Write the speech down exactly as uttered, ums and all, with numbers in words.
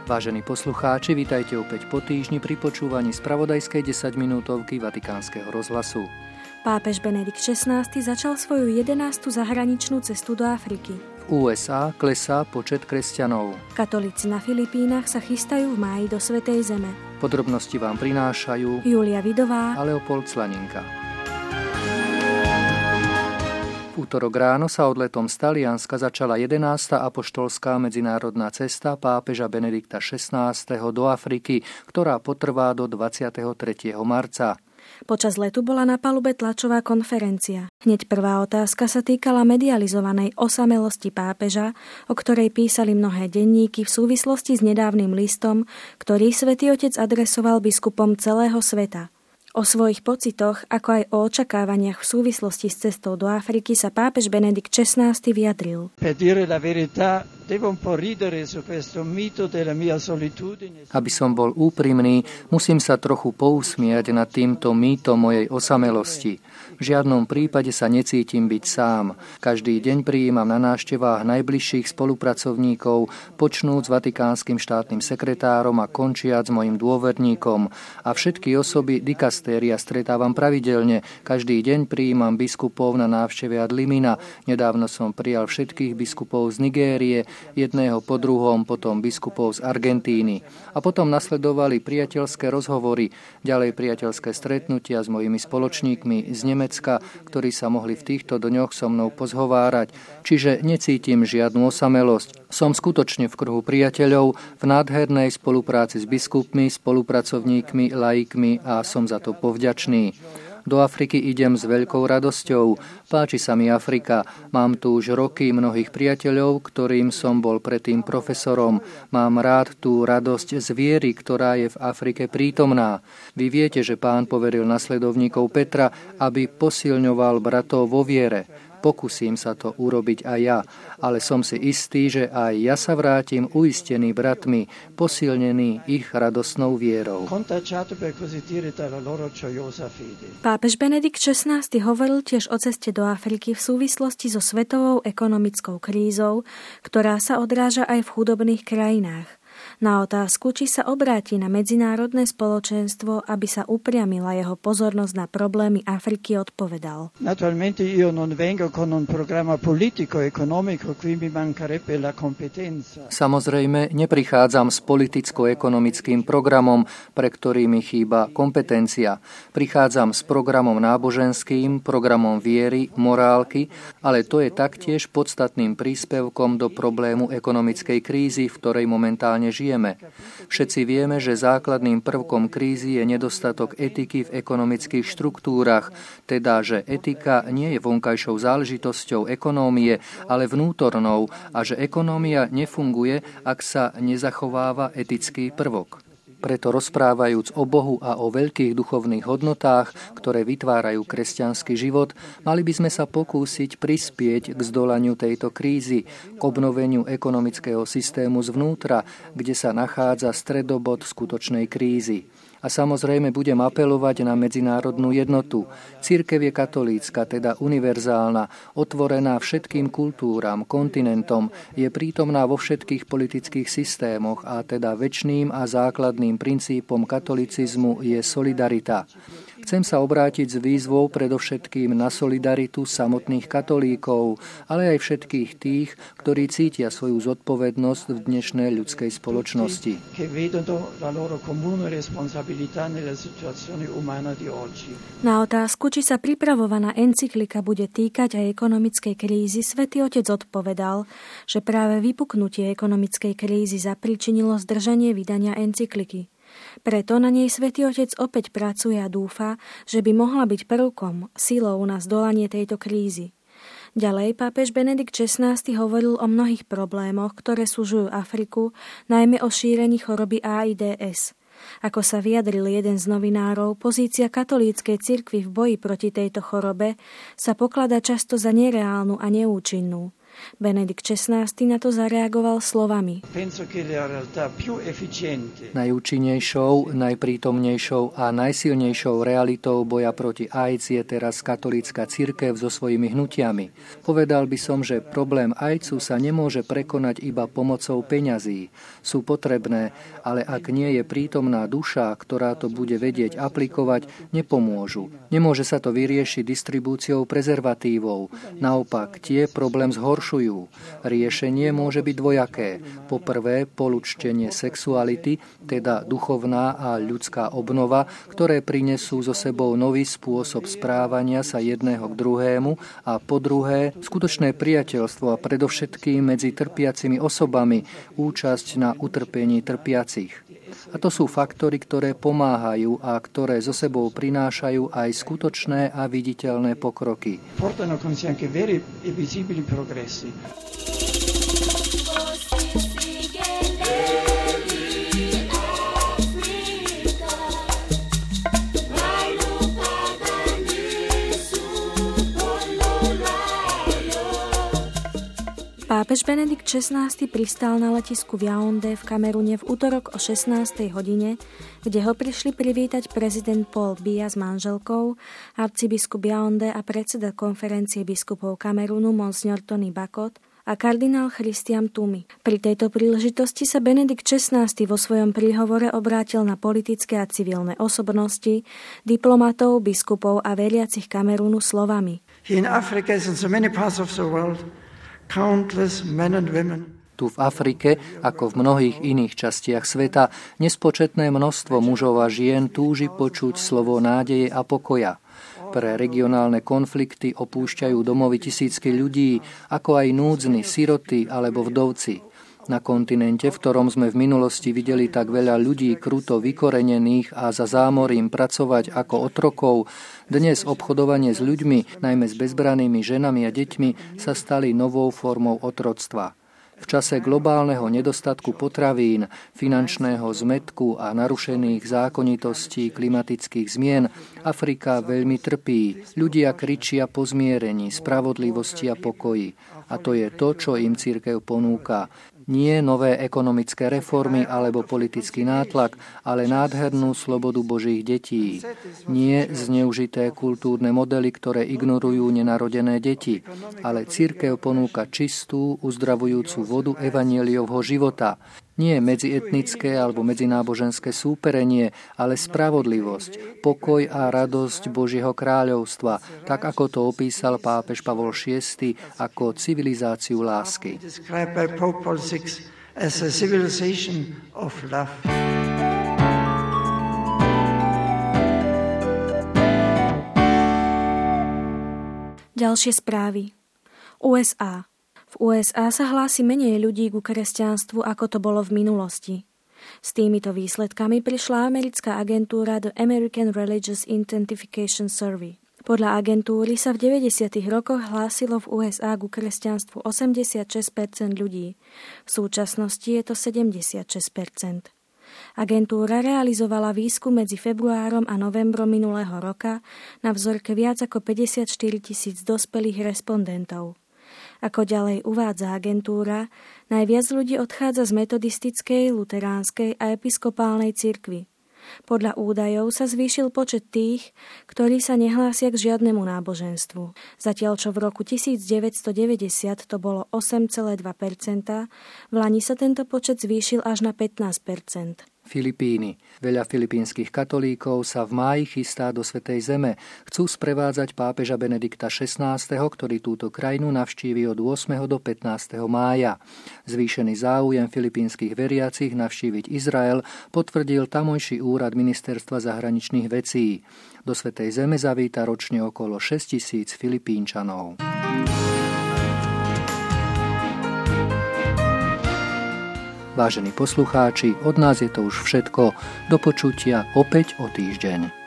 Vážení poslucháči, vitajte opäť po týždni pri počúvaní spravodajskej desaťminútovky Vatikánskeho rozhlasu. Pápež Benedikt šestnásty začal svoju jedenástu zahraničnú cestu do Afriky. V ú es á klesá počet kresťanov. Katolíci na Filipínach sa chystajú v máji do Svätej Zeme. Podrobnosti vám prinášajú Julia Vidová a Leopold Slaninka. V útorok ráno sa odletom z Talianska začala jedenásta apoštolská medzinárodná cesta pápeža Benedikta šestnásteho do Afriky, ktorá potrvá do dvadsiateho tretieho marca. Počas letu bola na palube tlačová konferencia. Hneď prvá otázka sa týkala medializovanej osamelosti pápeža, o ktorej písali mnohé denníky v súvislosti s nedávnym listom, ktorý Svätý Otec adresoval biskupom celého sveta. O svojich pocitoch, ako aj o očakávaniach v súvislosti s cestou do Afriky sa pápež Benedikt šestnásty vyjadril. Aby som bol úprimný, musím sa trochu pousmiať nad týmto mýtom mojej osamelosti. V žiadnom prípade sa necítim byť sám. Každý deň prijímam na návštevách najbližších spolupracovníkov, počnúc s vatikánskym štátnym sekretárom a končiac s mojim dôverníkom. A všetky osoby dikastéria stretávam pravidelne. Každý deň prijímam biskupov na návšteve ad limina. Nedávno som prijal všetkých biskupov z Nigérie, jedného po druhom, potom biskupov z Argentíny. A potom nasledovali priateľské rozhovory, ďalej priateľské stretnutia s mojimi spoločníkmi z Nemecka, ktorí sa mohli v týchto dňoch so mnou pozhovárať. Čiže necítim žiadnu osamelosť. Som skutočne v kruhu priateľov, v nádhernej spolupráci s biskupmi, spolupracovníkmi, laikmi a som za to povďačný. Do Afriky idem s veľkou radosťou. Páči sa mi Afrika. Mám tu už roky mnohých priateľov, ktorým som bol predtým profesorom. Mám rád tú radosť z viery, ktorá je v Afrike prítomná. Vy viete, že Pán poveril nasledovníkov Petra, aby posilňoval bratov vo viere. Pokúsim sa to urobiť aj ja, ale som si istý, že aj ja sa vrátim uistený bratmi, posilnený ich radosnou vierou. Pápež Benedikt šestnásty hovoril tiež o ceste do Afriky v súvislosti so svetovou ekonomickou krízou, ktorá sa odráža aj v chudobných krajinách. Na otázku, či sa obráti na medzinárodné spoločenstvo, aby sa upriamila jeho pozornosť na problémy Afriky, odpovedal. Naturalmente io non vengo con un programma politico economico, qui mi mancherebbe la competenza. Samozrejme, neprichádzam s politicko-ekonomickým programom, pre ktorý mi chýba kompetencia. Prichádzam s programom náboženským, programom viery, morálky, ale to je taktiež podstatným príspevkom do problému ekonomickej krízy, v ktorej momentálne žijeme. Všetci vieme, že základným prvkom krízy je nedostatok etiky v ekonomických štruktúrach, teda že etika nie je vonkajšou záležitosťou ekonómie, ale vnútornou a že ekonómia nefunguje, ak sa nezachováva etický prvok. Preto rozprávajúc o Bohu a o veľkých duchovných hodnotách, ktoré vytvárajú kresťanský život, mali by sme sa pokúsiť prispieť k zdolaniu tejto krízy, k obnoveniu ekonomického systému zvnútra, kde sa nachádza stredobod skutočnej krízy. A samozrejme budem apelovať na medzinárodnú jednotu. Cirkev je katolícka, teda univerzálna, otvorená všetkým kultúram, kontinentom, je prítomná vo všetkých politických systémoch a teda večným a základným princípom katolicizmu je solidarita. Chcem sa obrátiť s výzvou predovšetkým na solidaritu samotných katolíkov, ale aj všetkých tých, ktorí cítia svoju zodpovednosť v dnešnej ľudskej spoločnosti. Na otázku, či sa pripravovaná encyklika bude týkať aj ekonomickej krízy, Svätý Otec odpovedal, že práve vypuknutie ekonomickej krízy zapríčinilo zdržanie vydania encykliky. Preto na nej Svätý Otec opäť pracuje a dúfa, že by mohla byť prvkom, silou na zdolanie tejto krízy. Ďalej pápež Benedikt šestnásty hovoril o mnohých problémoch, ktoré súžujú Afriku, najmä o šírení choroby AIDS. Ako sa vyjadril jeden z novinárov, pozícia katolíckej cirkvi v boji proti tejto chorobe sa pokladá často za nereálnu a neúčinnú. Benedikt šestnásty na to zareagoval slovami. Najúčinnejšou, najprítomnejšou a najsilnejšou realitou boja proti AIDS je teraz katolícka cirkev so svojimi hnutiami. Povedal by som, že problém AIDSu sa nemôže prekonať iba pomocou peňazí. Sú potrebné, ale ak nie je prítomná duša, ktorá to bude vedieť aplikovať, nepomôžu. Nemôže sa to vyriešiť distribúciou prezervatívov. Naopak, tie problém zhoršujú. Riešenie môže byť dvojaké. Po prvé, polučtenie sexuality, teda duchovná a ľudská obnova, ktoré prinesú so sebou nový spôsob správania sa jedného k druhému, a po druhé, skutočné priateľstvo a predovšetkým medzi trpiacimi osobami, účasť na utrpení trpiacich. A to sú faktory, ktoré pomáhajú a ktoré so sebou prinášajú aj skutočné a viditeľné pokroky. Portano con sé anche veri e visibili progressi. Pápež Benedikt šestnásty pristál na letisku v Yaoundé v Kamerune v utorok o šestnástej hodine, kde ho prišli privítať prezident Paul Biya s manželkou, arcibiskup Yaoundé a predseda konferencie biskupov Kamerunu Monsignor Tony Bakot a kardinál Christian Tumi. Pri tejto príležitosti sa Benedikt šestnásty vo svojom príhovore obrátil na politické a civilné osobnosti, diplomatov, biskupov a veriacich Kamerunu slovami. Here in Africa as in so many parts of the world, countless men and women. Tu v Afrike, ako v mnohých iných častiach sveta, nespočetné množstvo mužov a žien túži počuť slovo nádeje a pokoja. Pre regionálne konflikty opúšťajú domovy tisícky ľudí, ako aj núdzni, siroty alebo vdovci. Na kontinente, v ktorom sme v minulosti videli tak veľa ľudí kruto vykorenených a za zámorím pracovať ako otrokov, dnes obchodovanie s ľuďmi, najmä s bezbrannými ženami a deťmi, sa stali novou formou otroctva. V čase globálneho nedostatku potravín, finančného zmätku a narušených zákonitostí klimatických zmien Afrika veľmi trpí. Ľudia kričia po zmierení, spravodlivosti a pokoji. A to je to, čo im cirkev ponúka. Nie nové ekonomické reformy alebo politický nátlak, ale nádhernú slobodu Božích detí. Nie zneužité kultúrne modely, ktoré ignorujú nenarodené deti, ale cirkev ponúka čistú, uzdravujúcu vodu evanjeliovho života. Nie medzietnické alebo medzináboženské súperenie, ale spravodlivosť, pokoj a radosť Božieho kráľovstva, tak ako to opísal pápež Pavol šiesty ako civilizáciu lásky. Ďalšie správy. ú es á. V ú es á sa hlási menej ľudí ku kresťanstvu, ako to bolo v minulosti. S týmito výsledkami prišla americká agentúra The American Religious Identification Survey. Podľa agentúry sa v deväťdesiatych rokoch hlásilo v ú es á ku kresťanstvu osemdesiatšesť percent ľudí. V súčasnosti je to sedemdesiatšesť percent. Agentúra realizovala výskum medzi februárom a novembrom minulého roka na vzorke viac ako päťdesiatštyri tisíc dospelých respondentov. Ako ďalej uvádza agentúra, najviac ľudí odchádza z metodistickej, luteránskej a episkopálnej cirkvi. Podľa údajov sa zvýšil počet tých, ktorí sa nehlásia k žiadnemu náboženstvu. Zatiaľ čo v roku devätnásťstodeväťdesiat to bolo osem celá dva percenta, v lani sa tento počet zvýšil až na pätnásť percent. Filipíny. Veľa filipínskych katolíkov sa v máji chystá do Svätej Zeme. Chcú sprevádzať pápeža Benedikta šestnásteho, ktorý túto krajinu navštívi od ôsmeho do pätnásteho mája. Zvýšený záujem filipínskych veriacich navštíviť Izrael potvrdil tamojší úrad Ministerstva zahraničných vecí. Do Svätej Zeme zavíta ročne okolo šesťtisíc Filipínčanov. Vážení poslucháči, od nás je to už všetko. Do počutia opäť o týždeň.